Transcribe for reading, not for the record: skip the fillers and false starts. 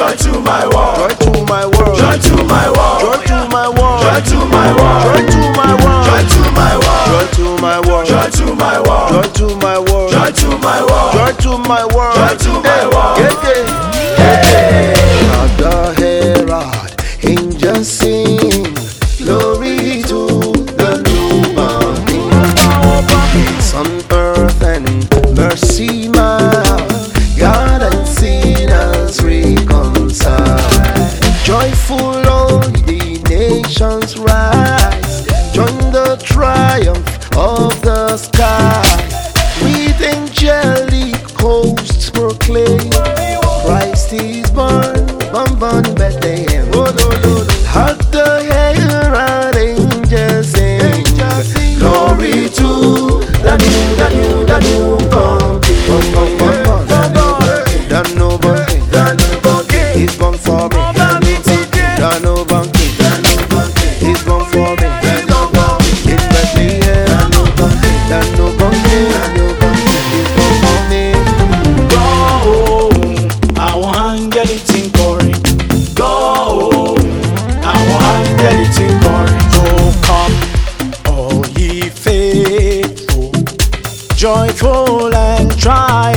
Joy to my world. Joy to my world. Joy to my world. Joy to my world. Joy to my world. Joy to my world. Joy to my world. Joy to my world. Joy to my world. Joy to my world. Joy to my world. Joy to my world. Joy to my world. At the herald, angels sing, glory to the newborn King. Peace on earth and mercy mild, God and sinners reconciled. Joyful all the nations rise, join the triumph of the sky. With angelic hosts proclaim, Christ is born, born in Bethlehem. At the herald angels sing, glory to the newborn King. The newborn King, he's born for me. The newborn King, he's born for me. In Bethlehem, the newborn King, he's born for me. Go, àwọn áńgẹ́lì tí ń kọrin. Go, àwọn áńgẹ́lì tí ń kọrin. Oh, come, all ye faithful, joyful and triumphant.